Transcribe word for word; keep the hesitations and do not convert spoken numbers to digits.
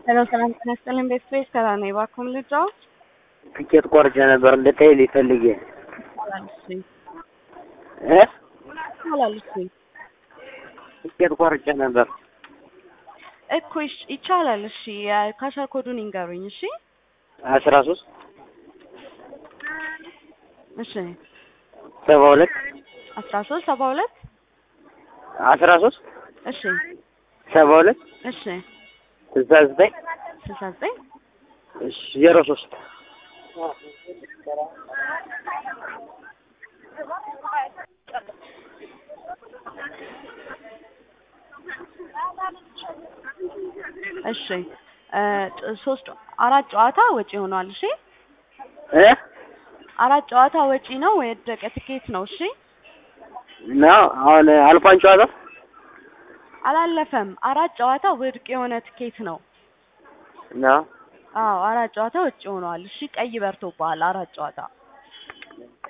ሄሎ ሰላም ጤና ይስጥልኝ። ቤተሰብ ሰላም ነው። እባክዎን ልጫው ትኬት ቆርጬ ነበር እንድትይልኝ ፈልጌ አላልሽኝ እ አላልሽኝ ትኬት ቆርጬ ነበር እኮ ይሽ- ይቻላል። እሺ የካሸር ኮዱን ይንገሩኝ። እሺ አስራ ሶስት እሺ ሰባ ሁለት አስራ ሶስት ሰባ ሁለት አስራ ሶስት እሺ ሰባ ሁለት እሺ ስልሳ ዘጠኝ ስልሳ ዘጠኝ እሺ ዜሮ ሶስት እሺ እ ሶስት አራት ጨዋታ ወጪ ሆኗል። እሺ እ አራት ጨዋታ ወጪ ነው የወደቀ ትኬት ነው። እሺ ነው አሁን አልፏን ጨዋታ አላለፈም። አራት ጨዋታ ውድቅ የሆነ ትኬት ነው። ነው አዎ አራት ጨዋታ ወጪ ሆኗል። እሺ ቀይ በርቶብሃል። አራት ጨዋታ